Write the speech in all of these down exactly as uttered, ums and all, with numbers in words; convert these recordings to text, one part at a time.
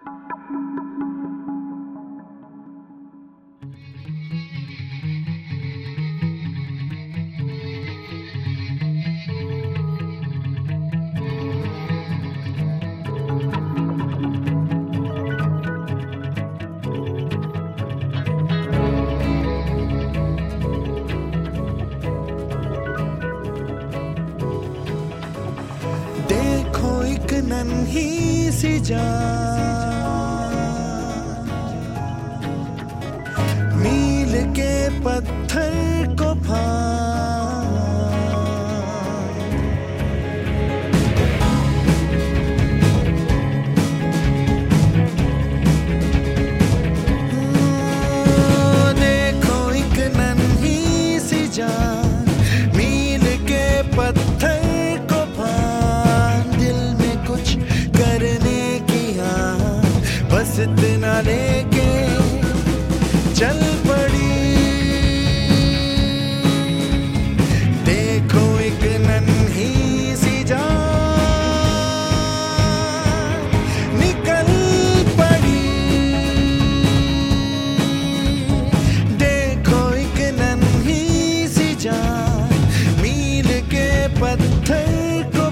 नन्ही सी जान मील के पत्थर को फाड़, देखो एक नन्ही सी जान मील के पत्थर बस इतना लेके चल पड़ी। देखो एक नन्ही सी जान निकल पड़ी। देखो एक नन्ही सी जान मील के पत्थर को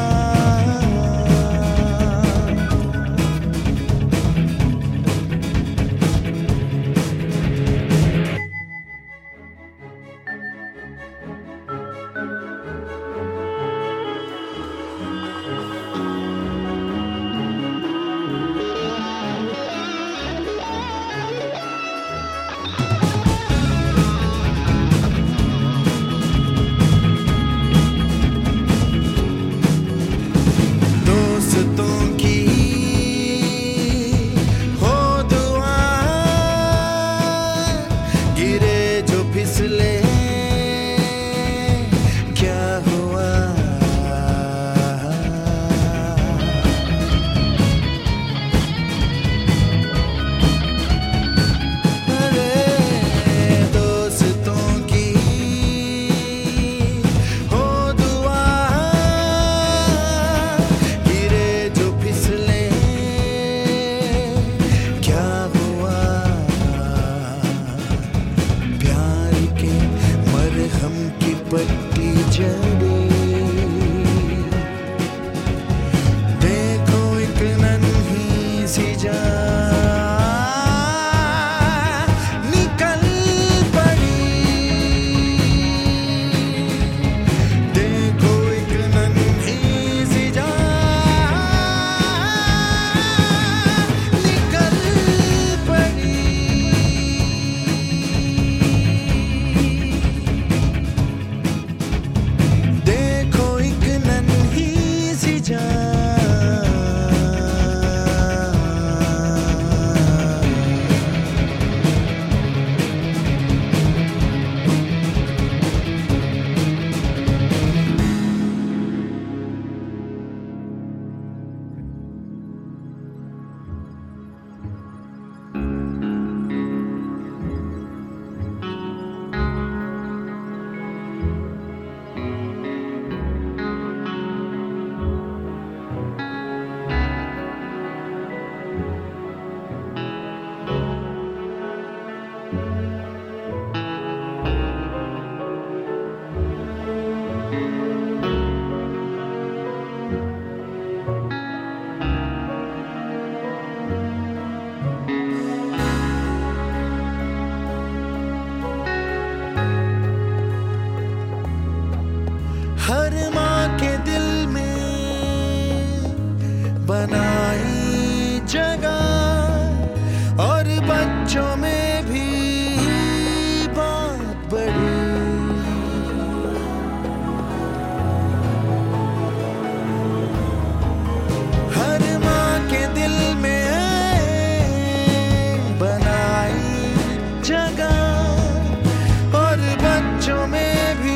पट्टी चढ़ी। देखो एक नन्ही सी जान निकल पड़ी। देखो एक नन्ही सी जान निकल पड़ी। हर माँ के दिल में बनाई जगह और बच्चों में भी बात बड़ी। हर माँ के दिल में बनाई जगह और बच्चों में भी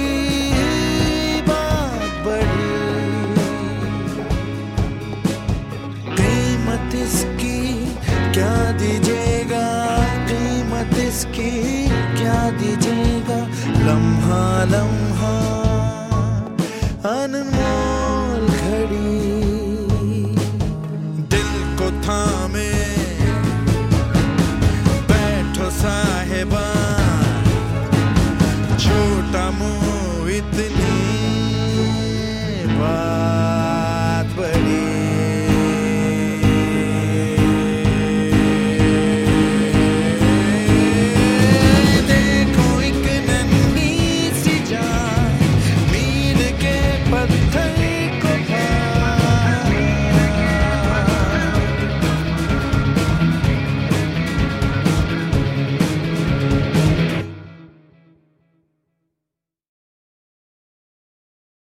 इसकी क्या दीजिएगा, कीमत इसकी क्या दीजिएगा। लम्हा लम्हा